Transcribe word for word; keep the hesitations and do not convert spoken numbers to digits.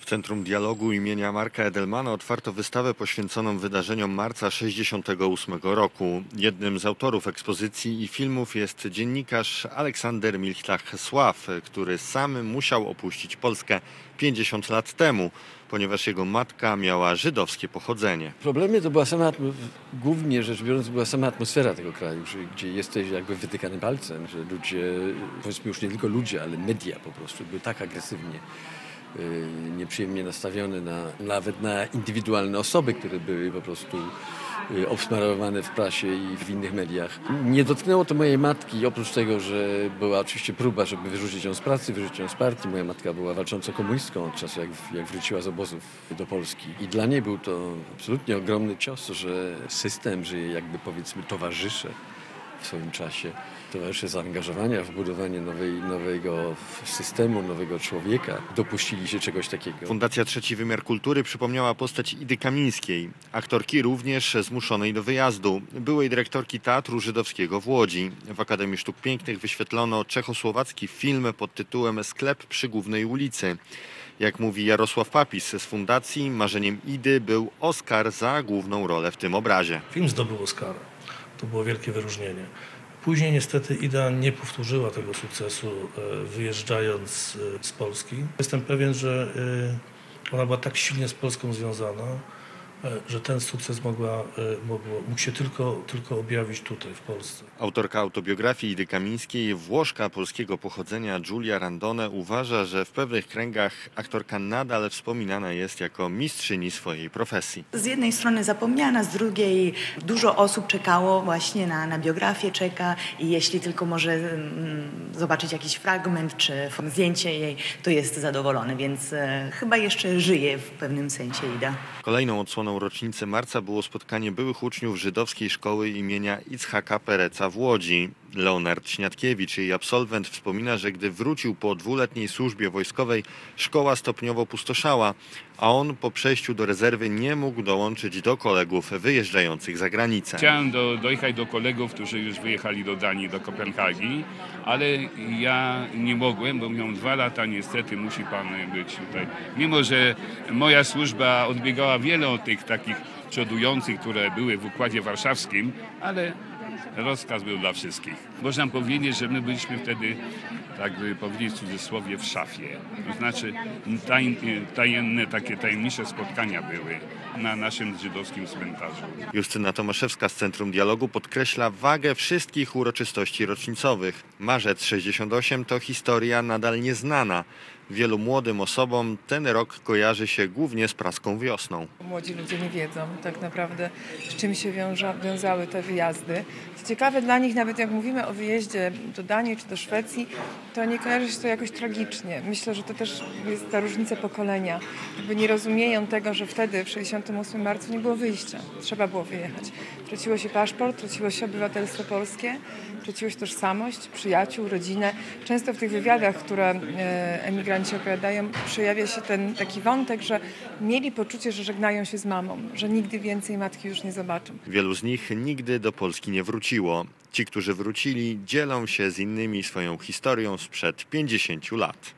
W Centrum Dialogu imienia Marka Edelmana otwarto wystawę poświęconą wydarzeniom marca tysiąc dziewięćset sześćdziesiątego ósmego roku. Jednym z autorów ekspozycji i filmów jest dziennikarz Aleksander Milchtach-Sław, który sam musiał opuścić Polskę pięćdziesiąt lat temu, ponieważ jego matka miała żydowskie pochodzenie. Problemy to była sama, głównie rzecz biorąc, była sama atmosfera tego kraju, gdzie jesteś jakby wytykany palcem, że ludzie, powiedzmy już nie tylko ludzie, ale media po prostu były tak agresywnie nieprzyjemnie nastawione na, nawet na indywidualne osoby, które były po prostu obsmarowane w prasie i w innych mediach. Nie dotknęło to mojej matki, oprócz tego, że była oczywiście próba, żeby wyrzucić ją z pracy, wyrzucić ją z partii. Moja matka była walczącą komunistką od czasu, jak, jak wróciła z obozów do Polski. I dla niej był to absolutnie ogromny cios, że system, że jakby powiedzmy towarzysze w swoim czasie, towarzysze zaangażowania w budowanie nowej, nowego systemu, nowego człowieka, dopuścili się czegoś takiego. Fundacja Trzeci Wymiar Kultury przypomniała postać Idy Kamińskiej, aktorki również zmuszonej do wyjazdu, byłej dyrektorki Teatru Żydowskiego w Łodzi. W Akademii Sztuk Pięknych wyświetlono czechosłowacki film pod tytułem Sklep przy Głównej ulicy. Jak mówi Jarosław Papis z fundacji, marzeniem Idy był Oscar za główną rolę w tym obrazie. Film zdobył Oscara. To było wielkie wyróżnienie. Później niestety Ida nie powtórzyła tego sukcesu, wyjeżdżając z Polski. Jestem pewien, że ona była tak silnie z Polską związana, że ten sukces mogła, mogło, mógł się tylko, tylko objawić tutaj, w Polsce. Autorka autobiografii Idy Kamińskiej, Włoszka polskiego pochodzenia Giulia Randone, uważa, że w pewnych kręgach aktorka nadal wspominana jest jako mistrzyni swojej profesji. Z jednej strony zapomniana, z drugiej dużo osób czekało właśnie na, na biografię, czeka i jeśli tylko może mm, zobaczyć jakiś fragment czy zdjęcie jej, to jest zadowolony, więc e, chyba jeszcze żyje w pewnym sensie Ida. Kolejną odsłoną rocznicy marca było spotkanie byłych uczniów żydowskiej szkoły imienia Itzhaka Pereca w Łodzi. Leonard Śniadkiewicz, jej absolwent, wspomina, że gdy wrócił po dwuletniej służbie wojskowej, szkoła stopniowo pustoszała, a on po przejściu do rezerwy nie mógł dołączyć do kolegów wyjeżdżających za granicę. Chciałem do, dojechać do kolegów, którzy już wyjechali do Danii, do Kopenhagi, ale ja nie mogłem, bo miałem dwa lata, niestety musi pan być tutaj. Mimo że moja służba odbiegała wiele od tych takich przodujących, które były w Układzie Warszawskim, ale rozkaz był dla wszystkich. Można powiedzieć, że my byliśmy wtedy, tak by powiedzieć w cudzysłowie, w szafie. To znaczy taj, tajemne, takie tajemnicze spotkania były na naszym żydowskim cmentarzu. Justyna Tomaszewska z Centrum Dialogu podkreśla wagę wszystkich uroczystości rocznicowych. Marzec sześćdziesiąt osiem to historia nadal nieznana. Wielu młodym osobom ten rok kojarzy się głównie z praską wiosną. Młodzi ludzie nie wiedzą tak naprawdę, z czym się wiąża, wiązały te wyjazdy. Co ciekawe dla nich, nawet jak mówimy o wyjeździe do Danii czy do Szwecji, to nie kojarzy się to jakoś tragicznie. Myślę, że to też jest ta różnica pokolenia. Jakby nie rozumieją tego, że wtedy w sześćdziesiątym ósmym marcu nie było wyjścia. Trzeba było wyjechać. Traciło się paszport, traciło się obywatelstwo polskie, traciło się tożsamość, przyjaciół, rodzinę. Często w tych wywiadach, które emigranci opowiadają, przejawia się ten taki wątek, że mieli poczucie, że żegnają się z mamą, że nigdy więcej matki już nie zobaczą. Wielu z nich nigdy do Polski nie wróciło. Ci, którzy wrócili, dzielą się z innymi swoją historią sprzed pięćdziesięciu lat.